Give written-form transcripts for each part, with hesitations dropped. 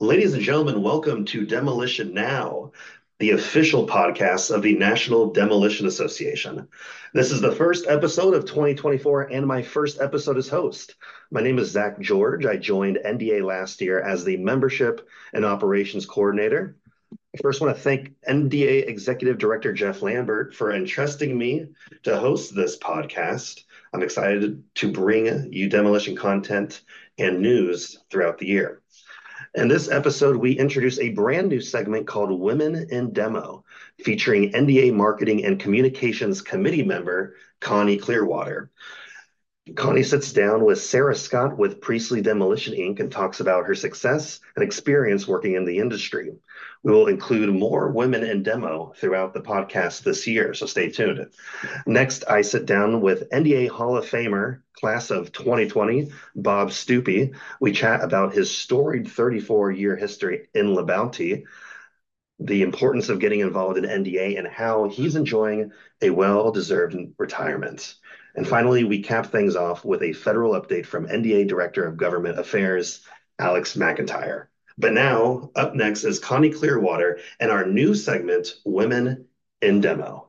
Ladies and gentlemen, welcome to Demolition Now, the official podcast of the National Demolition Association. This is the first episode of 2024 and my first episode as host. My name is Zach George. I joined NDA last year as the Membership and Operations Coordinator. I first want to thank NDA Executive Director Jeff Lambert for entrusting me to host this podcast. I'm excited to bring you demolition content and news throughout the year. In this episode, we introduce a brand new segment called Women in Demo, featuring NDA Marketing and Communications Committee member Connie Clearwater. Connie sits down with Sarah Scott with Priestley Demolition Inc. and talks about her success and experience working in the industry. We will include more women in demo throughout the podcast this year, so stay tuned. Next, I sit down with NDA Hall of Famer, class of 2020, Bob Stupi. We chat about his storied 34-year history in LaBounty, the importance of getting involved in NDA, and how he's enjoying a well-deserved retirement. And finally, we cap things off with a federal update from NDA Director of Government Affairs, Alex McIntyre. But now, up next is Connie Clearwater and our new segment, Women in Demo.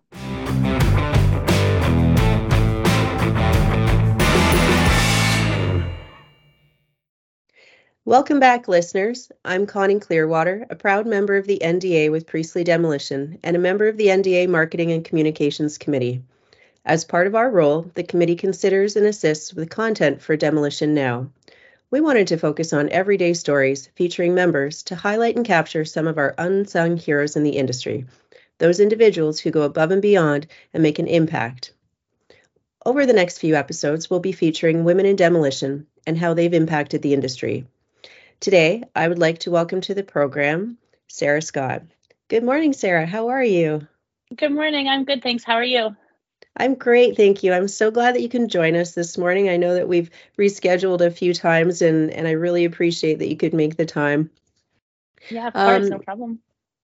Welcome back, listeners. I'm Connie Clearwater, a proud member of the NDA with Priestley Demolition and a member of the NDA Marketing and Communications Committee. As part of our role, the committee considers and assists with content for Demolition Now. We wanted to focus on everyday stories featuring members to highlight and capture some of our unsung heroes in the industry, those individuals who go above and beyond and make an impact. Over the next few episodes, we'll be featuring women in demolition and how they've impacted the industry. Today, I would like to welcome to the program Sarah Scott. Good morning, Sarah. How are you? Good morning. I'm good, thanks. How are you? I'm great, thank you. I'm so glad that you can join us this morning. I know that we've rescheduled a few times, and I really appreciate that you could make the time. Yeah, of course, no problem.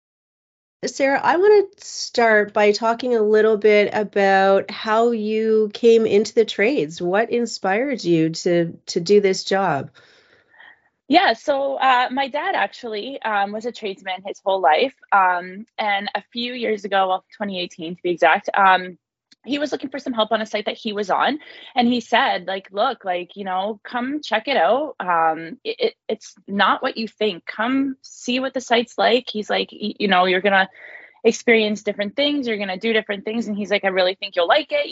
Sarah, I want to start by talking a little bit about how you came into the trades. What inspired you to do this job? Yeah, so my dad actually was a tradesman his whole life. And a few years ago, well, 2018 to be exact, he was looking for some help on a site that he was on. And he said, look, come check it out. It's not what you think. Come see what the site's like. He's like, you're going to experience different things. You're going to do different things. And he's like, I really think you'll like it.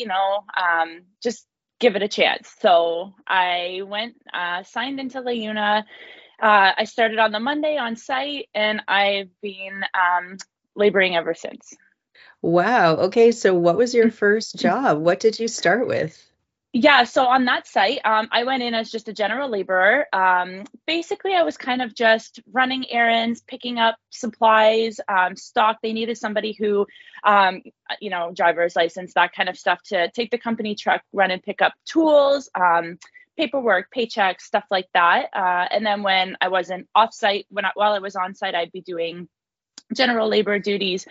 Just give it a chance. So I went, signed into LaUna. I started on the Monday on site, and I've been laboring ever since. Wow. Okay. So what was your first job? What did you start with? Yeah, so on that site, I went in as just a general laborer. Basically, I was kind of just running errands, picking up supplies, stock. They needed somebody who, driver's license, that kind of stuff, to take the company truck, run and pick up tools, paperwork, paychecks, stuff like that. And then when I wasn't off site, while I was on site, I'd be doing general labor duties,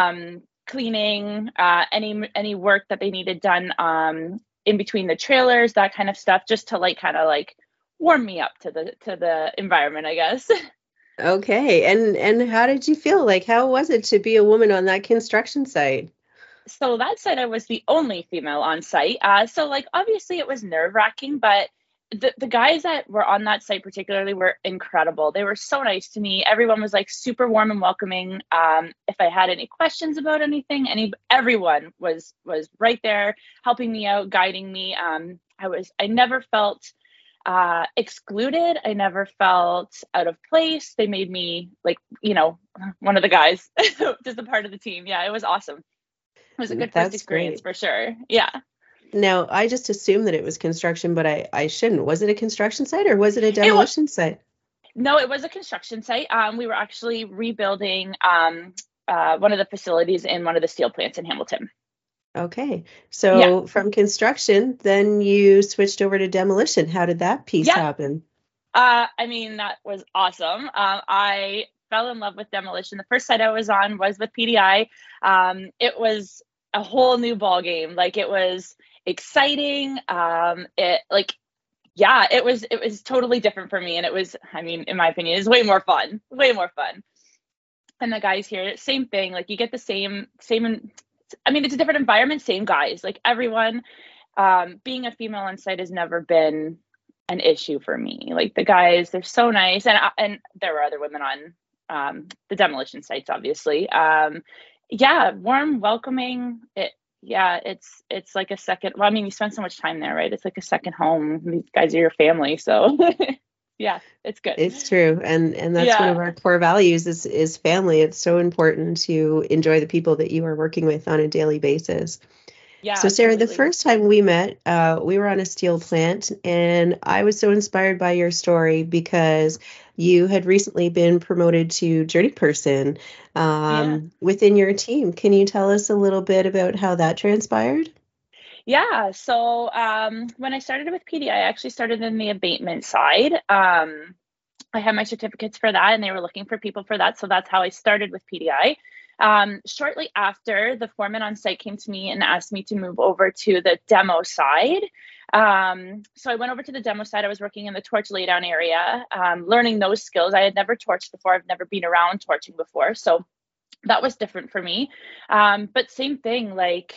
cleaning, any work that they needed done in between the trailers, that kind of stuff, just to warm me up to the environment, I guess. Okay. And how did you feel? How was it to be a woman on that construction site? So that site, I was the only female on site. So obviously it was nerve-wracking, but the guys that were on that site particularly were incredible. They were so nice to me. Everyone was super warm and welcoming. If I had any questions about anything, everyone was right there helping me out, guiding me. I never felt excluded. I never felt out of place. They made me one of the guys, just a part of the team. Yeah, it was awesome. It was a good first experience for sure. Yeah. Now, I just assumed that it was construction, but I shouldn't. Was it a construction site or was it a demolition site? No, it was a construction site. We were actually rebuilding one of the facilities in one of the steel plants in Hamilton. Okay. So from construction, then you switched over to demolition. How did that piece happen? That was awesome. I fell in love with demolition. The first site I was on was with PDI. It was a whole new ball game. It was exciting. yeah, it was totally different for me. And it was, I mean, in my opinion, it's way more fun, way more fun. And the guys here, same thing. Like you get the same. I mean, it's a different environment, same guys. Like everyone, being a female on site has never been an issue for me. Like the guys, they're so nice, and there were other women on the demolition sites, obviously. Yeah, warm, welcoming. It's like a second. Well, I mean, you spend so much time there, right? It's like a second home. These guys are your family, so yeah, it's good. It's true. And that's one of our core values is family. It's so important to enjoy the people that you are working with on a daily basis. Yeah. So Sarah, the first time we met, we were on a steel plant, and I was so inspired by your story because you had recently been promoted to journey person within your team. Can you tell us a little bit about how that transpired? Yeah. So when I started with PDI, I actually started in the abatement side. I had my certificates for that, and they were looking for people for that. So that's how I started with PDI. Shortly after, the foreman on site came to me and asked me to move over to the demo side. So I went over to the demo side. I was working in the torch laydown area, learning those skills. I had never torched before. I've never been around torching before. So that was different for me. But same thing, like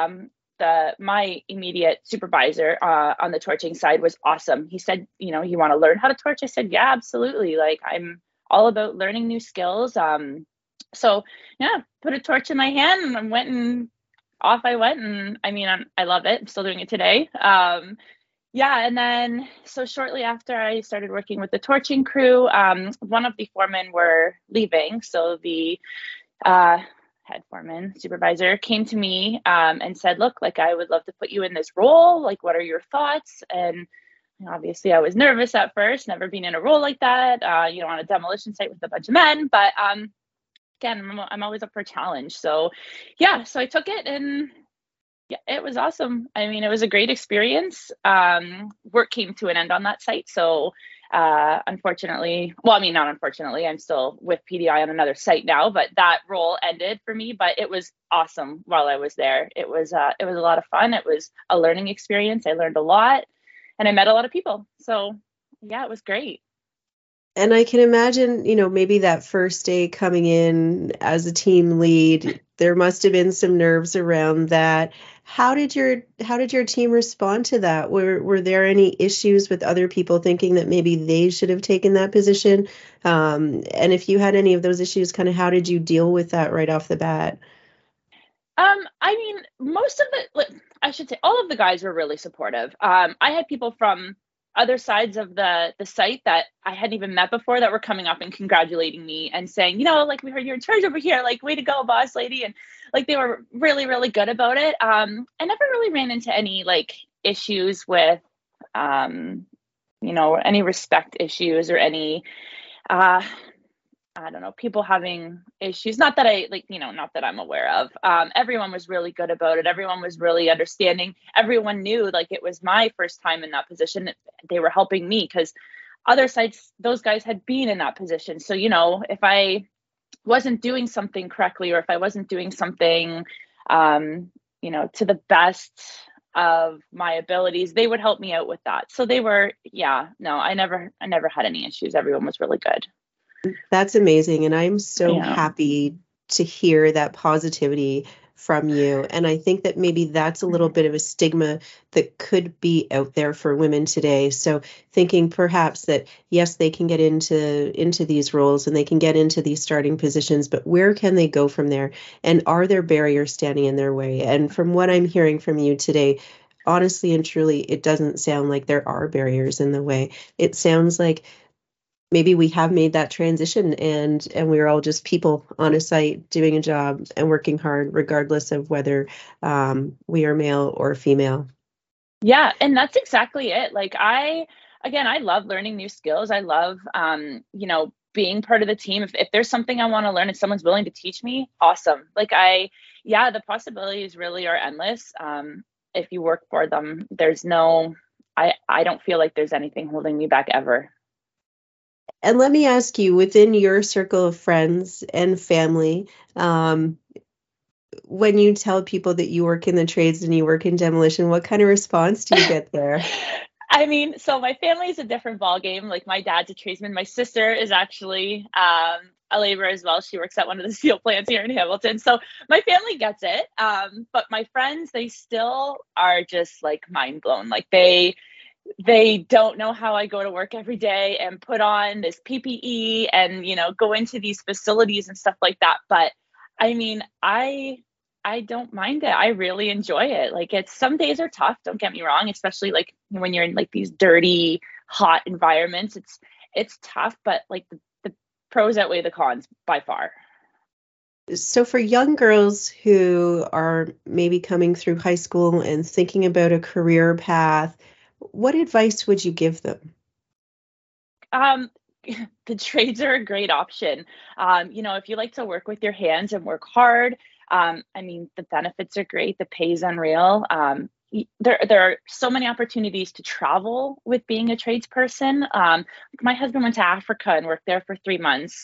my immediate supervisor on the torching side was awesome. He said, you want to learn how to torch? I said, yeah, absolutely. Like I'm all about learning new skills. So yeah, put a torch in my hand and off I went. And I mean, I love it. I'm still doing it today. Yeah. And then, so shortly after I started working with the torching crew, one of the foremen were leaving. So the head foreman supervisor came to me and said, look, like I would love to put you in this role. Like, what are your thoughts? And obviously I was nervous at first, never been in a role like that, on a demolition site with a bunch of men, but again, I'm always up for a challenge. So yeah, so I took it, and yeah, it was awesome. I mean, it was a great experience. Work came to an end on that site. So unfortunately, well, I mean, not unfortunately, I'm still with PDI on another site now, but that role ended for me. But it was awesome while I was there. It was a lot of fun. It was a learning experience. I learned a lot, and I met a lot of people. So yeah, it was great. And I can imagine, maybe that first day coming in as a team lead, there must have been some nerves around that. How did your team respond to that? Were there any issues with other people thinking that maybe they should have taken that position? And if you had any of those issues, kind of how did you deal with that right off the bat? I mean, most of I should say all of the guys were really supportive. I had people from other sides of the site that I hadn't even met before that were coming up and congratulating me and saying, like, we heard you're in charge over here, like, way to go, boss lady. And like, they were really, really good about it. I never really ran into any like issues with, any respect issues or any, I don't know, people having issues. Not that not that I'm aware of. Everyone was really good about it. Everyone was really understanding. Everyone knew like it was my first time in that position. They were helping me because other sites, those guys had been in that position. So, if I wasn't doing something correctly, or if I wasn't doing something, to the best of my abilities, they would help me out with that. So they were, I never had any issues. Everyone was really good. That's amazing. And I'm so happy to hear that positivity from you. And I think that maybe that's a little bit of a stigma that could be out there for women today. So thinking perhaps that, yes, they can get into these roles and they can get into these starting positions, but where can they go from there? And are there barriers standing in their way? And from what I'm hearing from you today, honestly and truly, it doesn't sound like there are barriers in the way. It sounds like maybe we have made that transition and we're all just people on a site doing a job and working hard, regardless of whether we are male or female. Yeah. And that's exactly it. Like I love learning new skills. I love, being part of the team. If there's something I want to learn and someone's willing to teach me, awesome. Like the possibilities really are endless. If you work for them, I don't feel like there's anything holding me back ever. And let me ask you, within your circle of friends and family, when you tell people that you work in the trades and you work in demolition, what kind of response do you get there? I mean, so my family is a different ballgame. Like my dad's a tradesman. My sister is actually a laborer as well. She works at one of the steel plants here in Hamilton. So my family gets it. But my friends, they still are just like mind blown. Like they don't know how I go to work every day and put on this PPE and, go into these facilities and stuff like that. But I mean, I don't mind it. I really enjoy it. Like some days are tough, don't get me wrong, especially like when you're in like these dirty, hot environments. It's tough, but like the pros outweigh the cons by far. So for young girls who are maybe coming through high school and thinking about a career path, what advice would you give them? The trades are a great option. If you like to work with your hands and work hard, I mean, the benefits are great. The pay is unreal. There are so many opportunities to travel with being a tradesperson. My husband went to Africa and worked there for 3 months.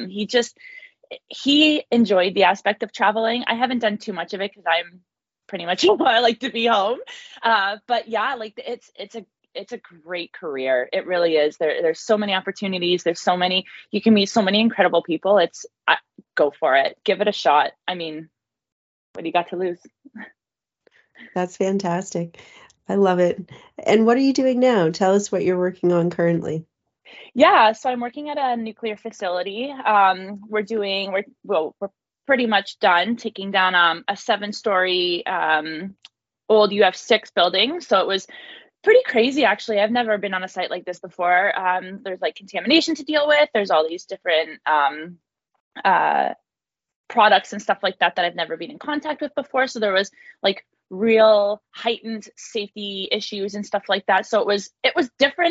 He enjoyed the aspect of traveling. I haven't done too much of it because I'm pretty much I like to be home. But yeah, like it's a great career. It really is. There's so many opportunities. You can meet so many incredible people. Go for it. Give it a shot. I mean, what do you got to lose? That's fantastic. I love it. And what are you doing now? Tell us what you're working on currently. Yeah, so I'm working at a nuclear facility. We're pretty much done taking down a 7-story old UF6 building. So it was pretty crazy, actually. I've never been on a site like this before. There's like contamination to deal with. There's all these different products and stuff like that I've never been in contact with before. So there was like real heightened safety issues and stuff like that. So it was different.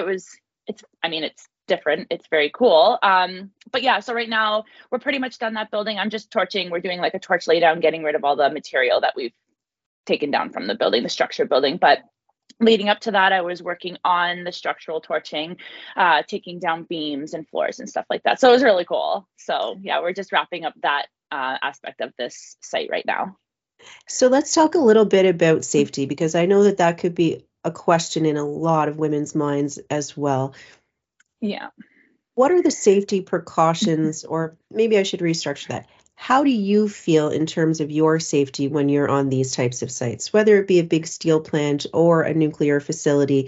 It's different. It's very cool. But yeah, so right now we're pretty much done that building. I'm just torching. We're doing like a torch laydown, getting rid of all the material that we've taken down from the building, the structure building. But leading up to that, I was working on the structural torching, taking down beams and floors and stuff like that. So it was really cool. So yeah, we're just wrapping up that aspect of this site right now. So let's talk a little bit about safety, because I know that could be a question in a lot of women's minds as well. Yeah. What are the safety precautions, or maybe I should restructure that? How do you feel in terms of your safety when you're on these types of sites, whether it be a big steel plant or a nuclear facility?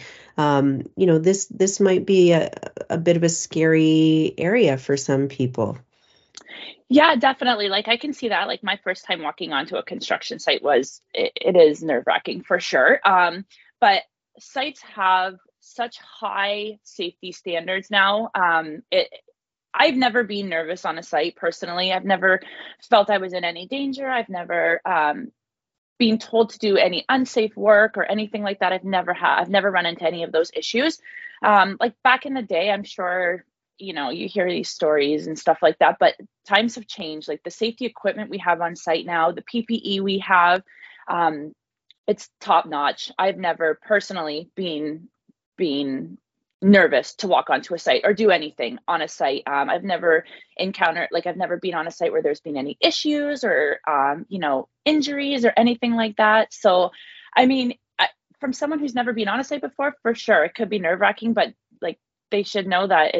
This might be a bit of a scary area for some people. Yeah, definitely. Like I can see that. Like my first time walking onto a construction site it is nerve-wracking for sure. But sites have such high safety standards now. I've never been nervous on a site personally. I've never felt I was in any danger. I've never been told to do any unsafe work or anything like that. I've never run into any of those issues. Like back in the day, I'm sure, you hear these stories and stuff like that, but times have changed. Like the safety equipment we have on site now, the PPE we have, it's top notch. I've never personally been nervous to walk onto a site or do anything on a site. I've never been on a site where there's been any issues or, injuries or anything like that. So, I mean, from someone who's never been on a site before, for sure, it could be nerve-wracking, but like they should know that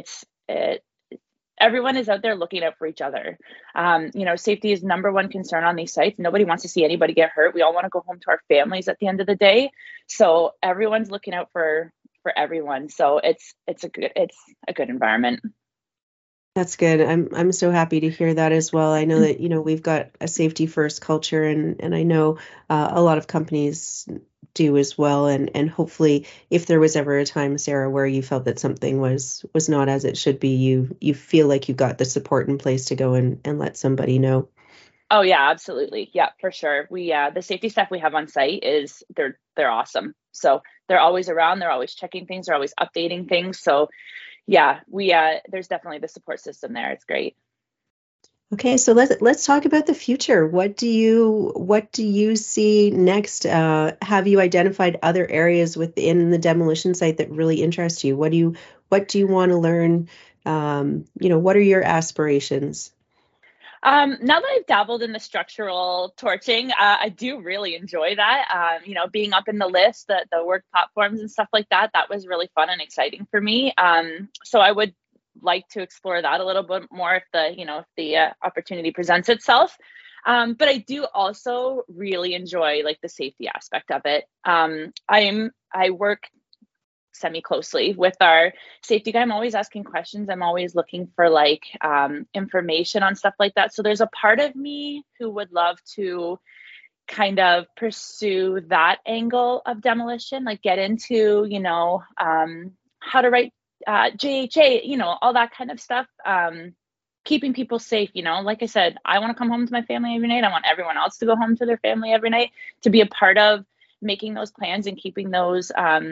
everyone is out there looking out for each other. Safety is number one concern on these sites. Nobody wants to see anybody get hurt. We all want to go home to our families at the end of the day. So everyone's looking out for everyone. So it's a good environment. That's good. I'm so happy to hear that as well. I know that, we've got a safety first culture, and I know a lot of companies do as well. And hopefully if there was ever a time, Sarah, where you felt that something was not as it should be, you feel like you've got the support in place to go and let somebody know. Oh yeah, absolutely. Yeah, for sure. We the safety staff we have on site they're awesome. So they're always around, they're always checking things, they're always updating things. So yeah, there's definitely the support system there. It's great. Okay, so let's talk about the future. What do you see next? Have you identified other areas within the demolition site that really interest you? What do you want to learn? What are your aspirations? Now that I've dabbled in the structural torching, I do really enjoy that. Being up in the list, the work platforms and stuff like that, that was really fun and exciting for me. So I would like to explore that a little bit more if the opportunity presents itself. But I do also really enjoy like the safety aspect of it. I work semi-closely with our safety guy. I'm always asking questions. I'm always looking for like information on stuff like that. So there's a part of me who would love to kind of pursue that angle of demolition, like get into, how to write JHA, all that kind of stuff. Keeping people safe, like I said, I want to come home to my family every night. I want everyone else to go home to their family every night, to be a part of making those plans and keeping those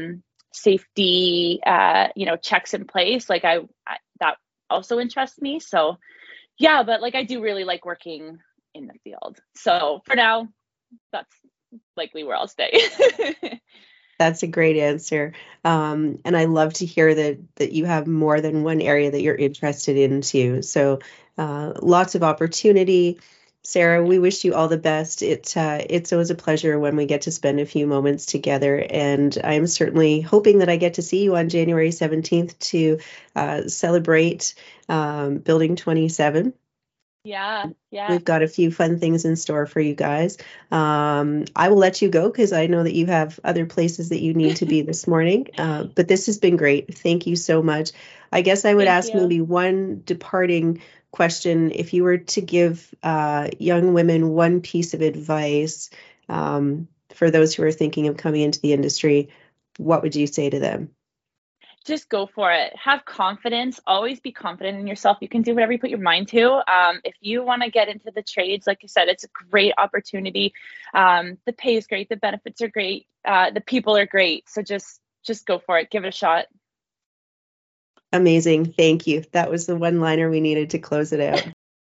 safety checks in place. Like I that also interests me. So yeah, but like I do really like working in the field. So for now, that's likely where I'll stay. That's a great answer. And I love to hear that you have more than one area that you're interested in too. So lots of opportunity. Sarah, we wish you all the best. It's always a pleasure when we get to spend a few moments together. And I'm certainly hoping that I get to see you on January 17th to celebrate Building 27. Yeah. We've got a few fun things in store for you guys. I will let you go because I know that you have other places that you need to be this morning. But this has been great. Thank you so much. I guess I would ask maybe one departing question. If you were to give young women one piece of advice for those who are thinking of coming into the industry, what would you say to them? Just go for it. Have confidence. Always be confident in yourself. You can do whatever you put your mind to. If you want to get into the trades, like I said, it's a great opportunity. The pay is great. The benefits are great. The people are great. So just go for it. Give it a shot. Amazing. Thank you. That was the one-liner we needed to close it out.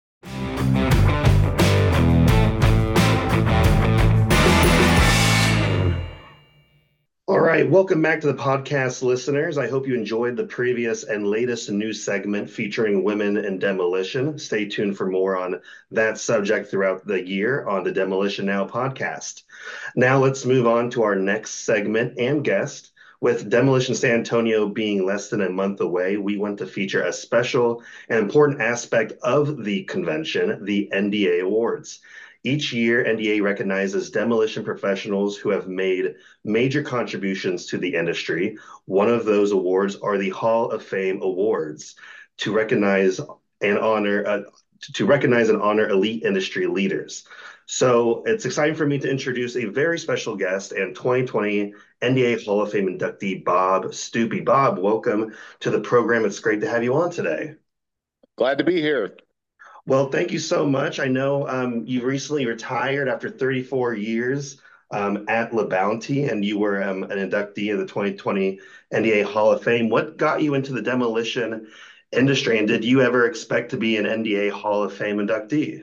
All right, welcome back to the podcast, listeners. I hope you enjoyed the previous and latest news segment featuring women in demolition. Stay tuned for more on that subject throughout the year on the Demolition Now podcast. Now let's move on to our next segment and guest. With Demolition San Antonio being less than a month away, we want to feature a special and important aspect of the convention, the NDA Awards. Each year, NDA recognizes demolition professionals who have made major contributions to the industry. One of those awards are the Hall of Fame Awards to recognize and honor elite industry leaders. So it's exciting for me to introduce a very special guest and 2020 NDA Hall of Fame inductee, Bob Stupi. Bob, welcome to the program. It's great to have you on today. Glad to be here. Well, thank you so much. I know you recently retired after 34 years at LaBounty, and you were an inductee of the 2020 NDA Hall of Fame. What got you into the demolition industry, and did you ever expect to be an NDA Hall of Fame inductee?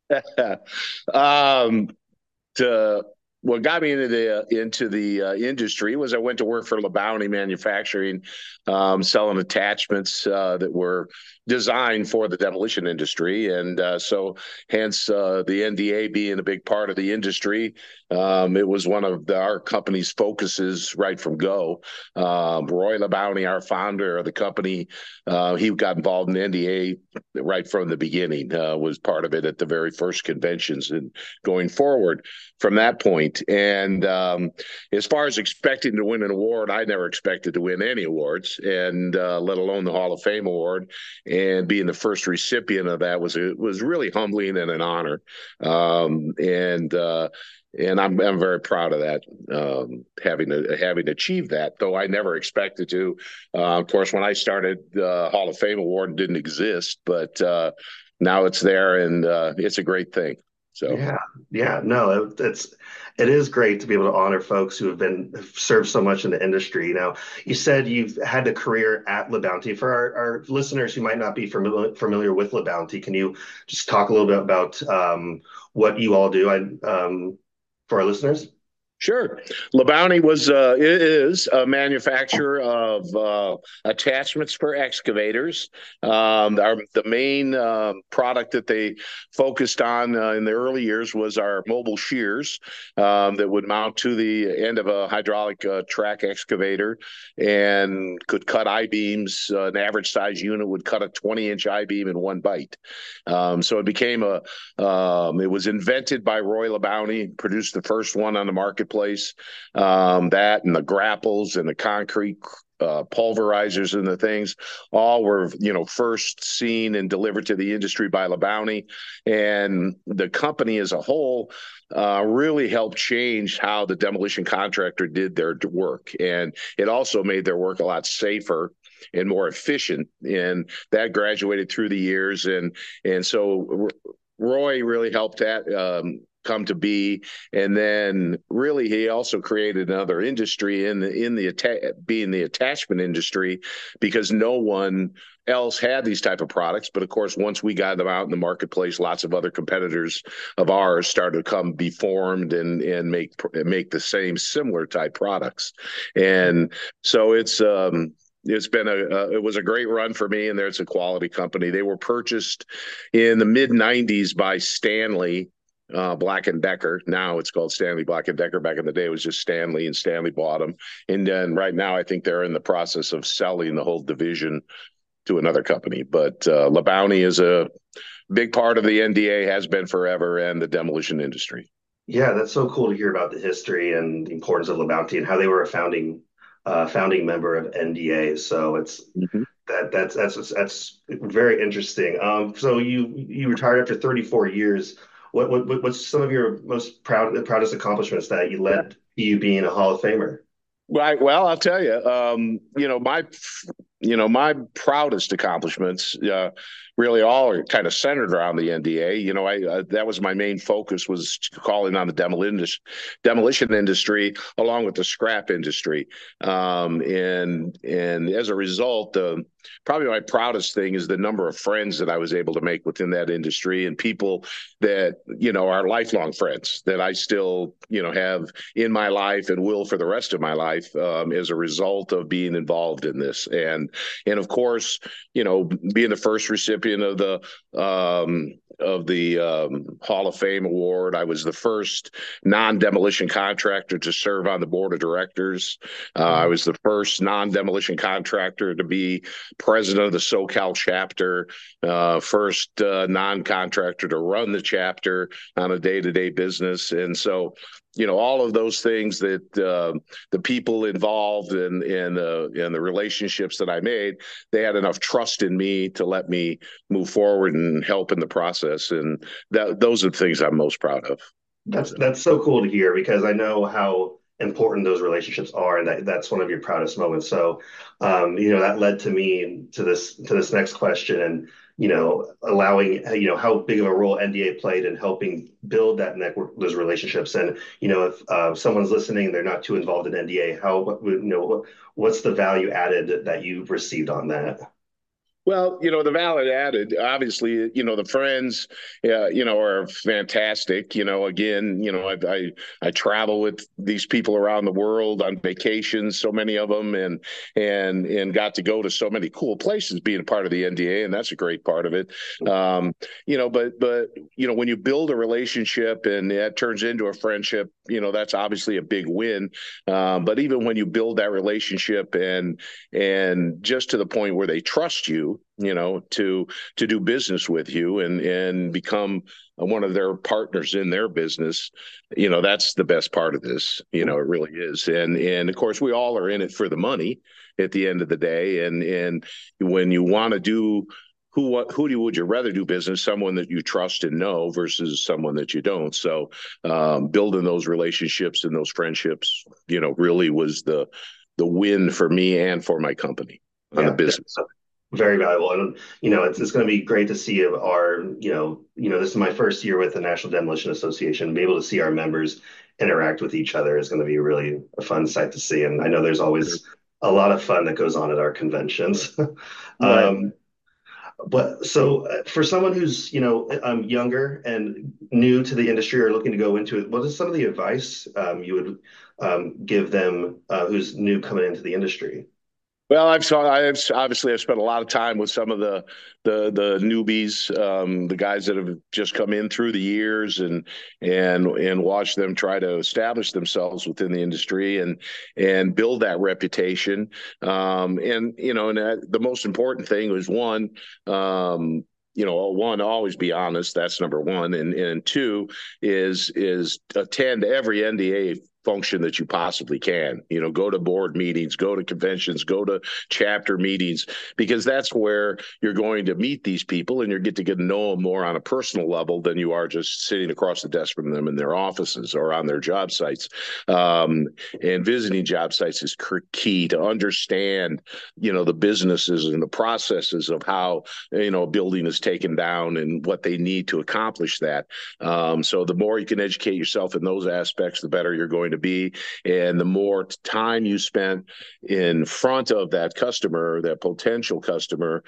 What got me into the industry was I went to work for LaBounty Manufacturing, selling attachments that were designed for the demolition industry, and so hence the NDA being a big part of the industry. It was one of our company's focuses right from go. Roy LaBounty, our founder of the company, he got involved in the NDA right from the beginning, was part of it at the very first conventions and going forward from that point. And as far as expecting to win an award, I never expected to win any awards, and let alone the Hall of Fame award. And being the first recipient of that was really humbling and an honor. And I'm very proud of that, having achieved that, though I never expected to. Of course, when I started, the Hall of Fame award didn't exist, but now it's there, and it's a great thing. So no, it is great to be able to honor folks who have served so much in the industry. Now, you said you've had a career at LaBounty. For our listeners who might not be familiar with LaBounty, can you just talk a little bit about what you all do for our listeners? Sure. LeBounty is a manufacturer of attachments for excavators. The main product that they focused on in the early years was our mobile shears that would mount to the end of a hydraulic track excavator and could cut I-beams. An average size unit would cut a 20-inch I-beam in one bite. So it was invented by Roy LeBounty, produced the first one on the marketplace. That and the grapples and the concrete pulverizers and the things all were, first seen and delivered to the industry by LeBounty. And the company as a whole really helped change how the demolition contractor did their work. And it also made their work a lot safer and more efficient. And that graduated through the years. And so Roy really helped that come to be, and then really he also created another industry being the attachment industry, because no one else had these type of products. But of course, once we got them out in the marketplace, lots of other competitors of ours started to be formed and make the same similar type products. And so it was a great run for me, and there's a quality company. They were purchased in the mid 90s by Stanley Black & Decker. Now it's called Stanley Black & Decker. Back in the day, it was just Stanley, and Stanley bought them. And then right now, I think they're in the process of selling the whole division to another company. But LeBounty is a big part of the NDA, has been forever, and the demolition industry. Yeah, that's so cool to hear about the history and the importance of LeBounty and how they were a founding member of NDA. So it's that's very interesting. So you retired after 34 years. What's some of your most proudest accomplishments that you led to you being a Hall of Famer? Right. Well, I'll tell you, my proudest accomplishments really all are kind of centered around the NDA. That was my main focus, was calling on the demolition industry along with the scrap industry. And as a result, probably my proudest thing is the number of friends that I was able to make within that industry, and people that, are lifelong friends that I still, have in my life and will for the rest of my life as a result of being involved in this. And of course, being the first recipient of the Hall of Fame award. I was the first non-demolition contractor to serve on the board of directors. I was the first non-demolition contractor to be president of the SoCal chapter, first non-contractor to run the chapter on a day-to-day business. And so, all of those things that the people involved and the relationships that I made, they had enough trust in me to let me move forward and help in the process. And those are the things I'm most proud of. That's so cool to hear, because I know how important those relationships are, and that's one of your proudest moments. So, that led to me to this next question, and allowing, how big of a role NDA played in helping build that network, those relationships. And, if someone's listening, they're not too involved in NDA, what's the value added that you've received on that? Well, the value added, obviously, the friends, are fantastic. Again, I travel with these people around the world on vacations, so many of them, and got to go to so many cool places being a part of the NDA, and that's a great part of it. But when you build a relationship and that turns into a friendship, that's obviously a big win. But even when you build that relationship and just to the point where they trust you, to do business with you and become one of their partners in their business, that's the best part of this. It really is. And of course, we all are in it for the money at the end of the day. And when you want to do would you rather do business? Someone that you trust and know versus someone that you don't. So building those relationships and those friendships, really was the win for me and for my company on the business. Very valuable. And, it's going to be great to see this is my first year with the National Demolition Association. Be able to see our members interact with each other is going to be really a fun sight to see. And I know there's always a lot of fun that goes on at our conventions. Right. But so for someone who's, younger and new to the industry or looking to go into it, what is some of the advice you would give them who's new coming into the industry? Well, I've spent a lot of time with some of the newbies, the guys that have just come in through the years, and watched them try to establish themselves within the industry and build that reputation. The most important thing was one. One, always be honest. That's number one, and two is attend every NDA function that you possibly can. Go to board meetings, go to conventions, go to chapter meetings, because that's where you're going to meet these people and you get to know them more on a personal level than you are just sitting across the desk from them in their offices or on their job sites. And visiting job sites is key to understand, the businesses and the processes of how, a building is taken down and what they need to accomplish that. So the more you can educate yourself in those aspects, the better you're going to be, and the more time you spend in front of that customer, that potential customer,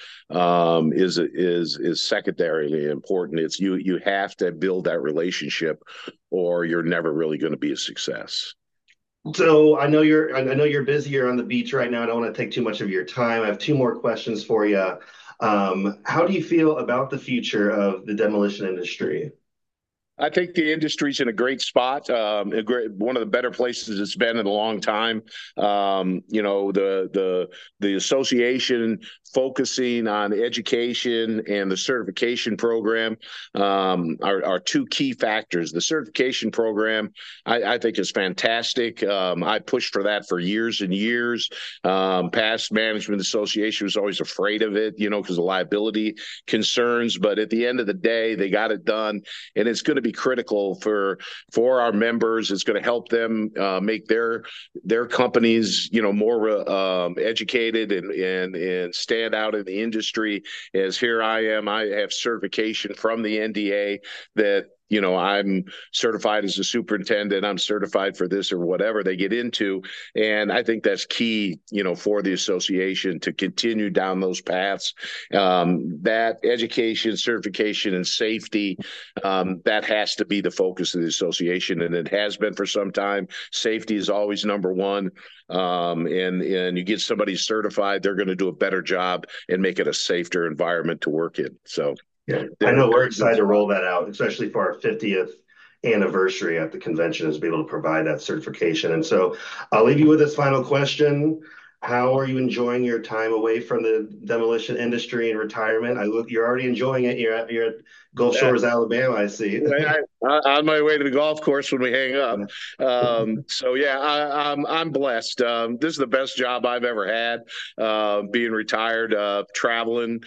is secondarily important. It's you have to build that relationship, or you're never really going to be a success. So I know you're busy. You're on the beach right now. I don't want to take too much of your time. I have two more questions for you. How do you feel about the future of the demolition industry? I think the industry's in a great spot, one of the better places it's been in a long time. The association focusing on education and the certification program are two key factors. The certification program, I think, is fantastic. I pushed for that for years and years. Past management association was always afraid of it, because of liability concerns. But at the end of the day, they got it done, and it's going to be critical for our members. It's going to help them make their companies more educated and stand out in the industry. As here I am, I have certification from the NDA that I'm certified as a superintendent, I'm certified for this or whatever they get into. And I think that's key, for the association to continue down those paths. That education, certification, and safety, that has to be the focus of the association. And it has been for some time. Safety is always number one. And you get somebody certified, they're going to do a better job and make it a safer environment to work in. So, Yeah, I know we're excited to roll that out, especially for our 50th anniversary at the convention, is to be able to provide that certification. And so I'll leave you with this final question. How are you enjoying your time away from the demolition industry and retirement? You're already enjoying it. You're at Gulf Shores, Alabama, I see. On my way to the golf course when we hang up. So yeah, I'm blessed. This is the best job I've ever had. Being retired, traveling.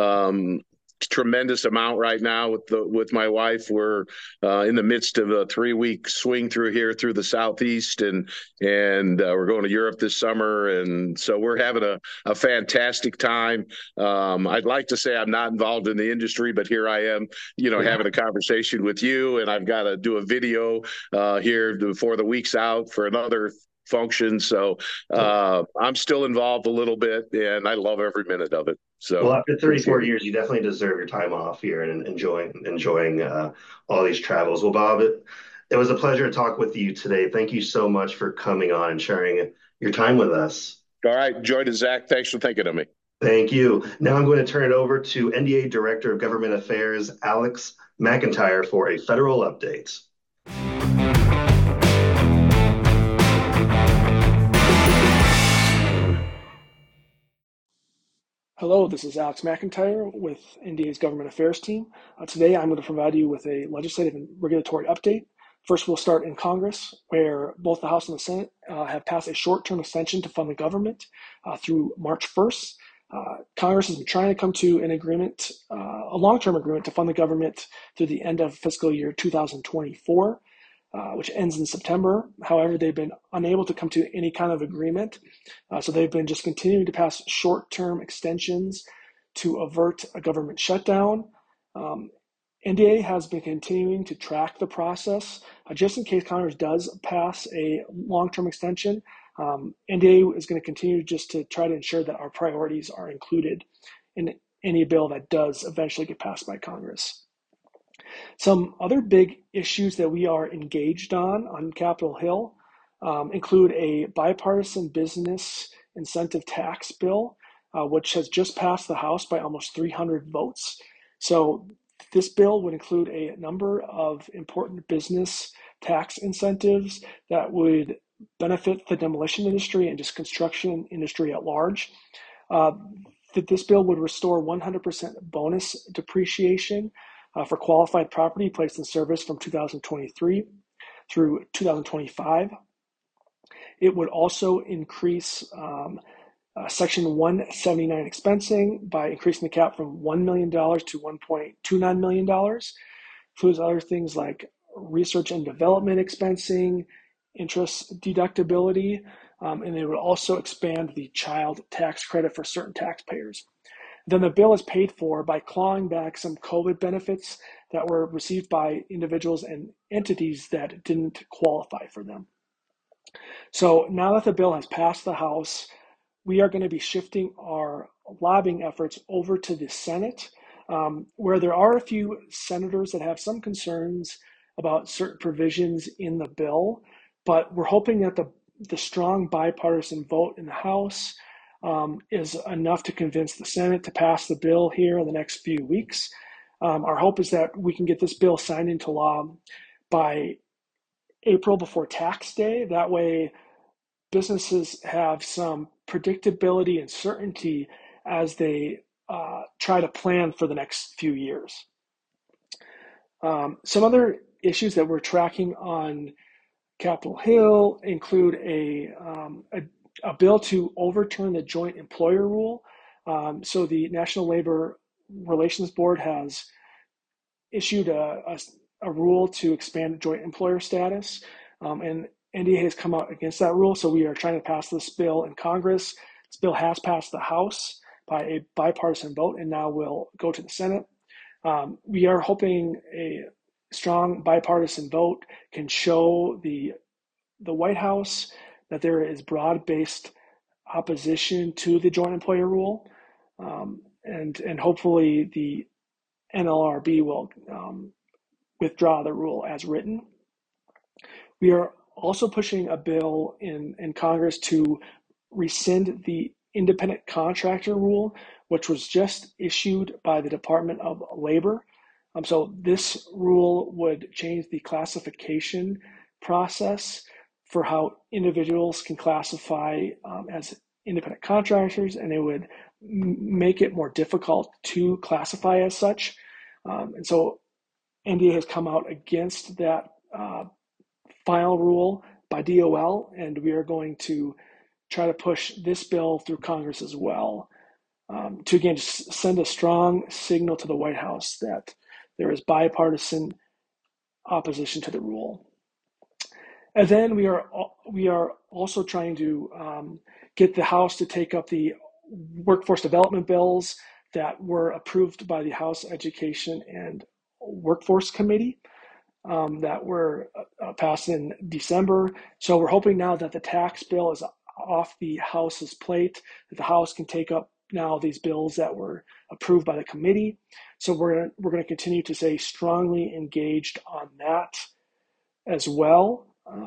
Tremendous amount right now with my wife. We're in the midst of a 3-week swing through the southeast, and we're going to Europe this summer, and so we're having a fantastic time. I'd like to say I'm not involved in the industry, but here I am, having a conversation with you, and I've got to do a video here before the week's out for another function. So I'm still involved a little bit, and I love every minute of it. So, well, after 34 years, you definitely deserve your time off here and enjoying all these travels. Well, Bob, it was a pleasure to talk with you today. Thank you so much for coming on and sharing your time with us. All right, enjoyed it, Zach. Thanks for thinking of me. Thank you. Now I'm going to turn it over to NDA Director of Government Affairs, Alex McIntyre, for a federal update. Hello, this is Alex McIntyre with NDA's Government Affairs team. Today I'm going to provide you with a legislative and regulatory update. First, we'll start in Congress, where both the House and the Senate have passed a short-term extension to fund the government through March 1st. Congress has been trying to come to an agreement, a long-term agreement to fund the government through the end of fiscal year 2024. Which ends in September. However, they've been unable to come to any kind of agreement. So they've been just continuing to pass short-term extensions to avert a government shutdown. NDA has been continuing to track the process just in case Congress does pass a long-term extension. NDA is going to continue just to try to ensure that our priorities are included. In any bill that does eventually get passed by Congress. Some other big issues that we are engaged on Capitol Hill include a bipartisan business incentive tax bill, which has just passed the House by almost 300 votes. So this bill would include a number of important business tax incentives that would benefit the demolition industry and just construction industry at large. This bill would restore 100% bonus depreciation for qualified property placed in service from 2023 through 2025. It would also increase Section 179 expensing by increasing the cap from $1 million to $1.29 million. Includes other things like research and development expensing, interest deductibility, and it would also expand the child tax credit for certain taxpayers. Then the bill is paid for by clawing back some COVID benefits that were received by individuals and entities that didn't qualify for them. So now that the bill has passed the House, we are going to be shifting our lobbying efforts over to the Senate, where there are a few senators that have some concerns about certain provisions in the bill, but we're hoping that the strong bipartisan vote in the House is enough to convince the Senate to pass the bill here in the next few weeks. Our hope is that we can get this bill signed into law by April before tax day. That way, businesses have some predictability and certainty as they try to plan for the next few years. Some other issues that we're tracking on Capitol Hill include a bill to overturn the joint employer rule. So the National Labor Relations Board has issued a rule to expand joint employer status, and NDA has come out against that rule. So we are trying to pass this bill in Congress. This bill has passed the House by a bipartisan vote and now will go to the Senate. We are hoping a strong bipartisan vote can show the White House that there is broad-based opposition to the joint employer rule, and hopefully the NLRB will withdraw the rule as written. We are also pushing a bill in Congress to rescind the independent contractor rule, which was just issued by the Department of Labor. So this rule would change the classification process for how individuals can classify as independent contractors, and it would make it more difficult to classify as such. And so NDA has come out against that final rule by DOL, and we are going to try to push this bill through Congress as well to again send a strong signal to the White House that there is bipartisan opposition to the rule. And then we are also trying to get the House to take up the workforce development bills that were approved by the House Education and Workforce Committee that were passed in December. So we're hoping now that the tax bill is off the House's plate, that the House can take up now these bills that were approved by the committee. So we're going to continue to stay strongly engaged on that as well.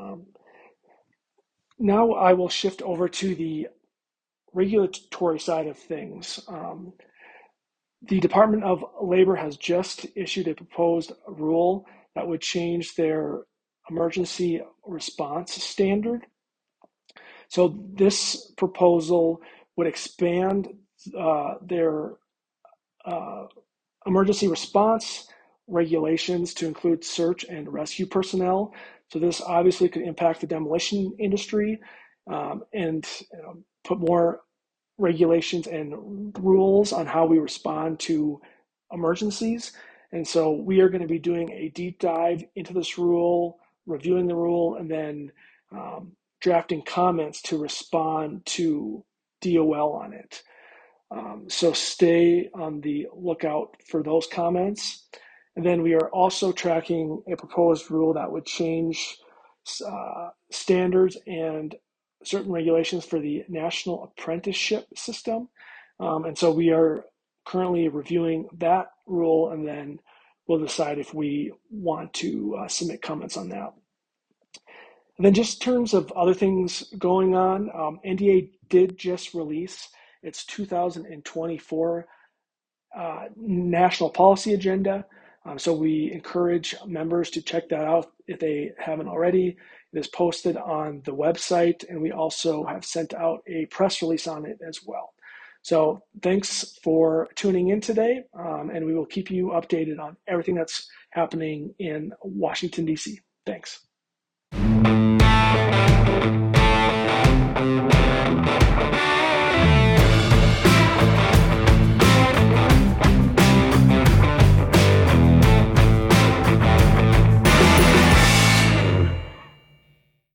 Now I will shift over to the regulatory side of things. The Department of Labor has just issued a proposed rule that would change their emergency response standard. So this proposal would expand their emergency response regulations to include search and rescue personnel. So this obviously could impact the demolition industry and put more regulations and rules on how we respond to emergencies. And so we are going to be doing a deep dive into this rule, reviewing the rule, and then drafting comments to respond to DOL on it. So stay on the lookout for those comments. And then we are also tracking a proposed rule that would change standards and certain regulations for the National Apprenticeship System. And so we are currently reviewing that rule, and then we'll decide if we want to submit comments on that. And then just in terms of other things going on, NDA did just release its 2024 national policy agenda. So we encourage members to check that out if they haven't already. It is posted on the website, and we also have sent out a press release on it as well. So thanks for tuning in today, and we will keep you updated on everything that's happening in Washington, D.C. Thanks.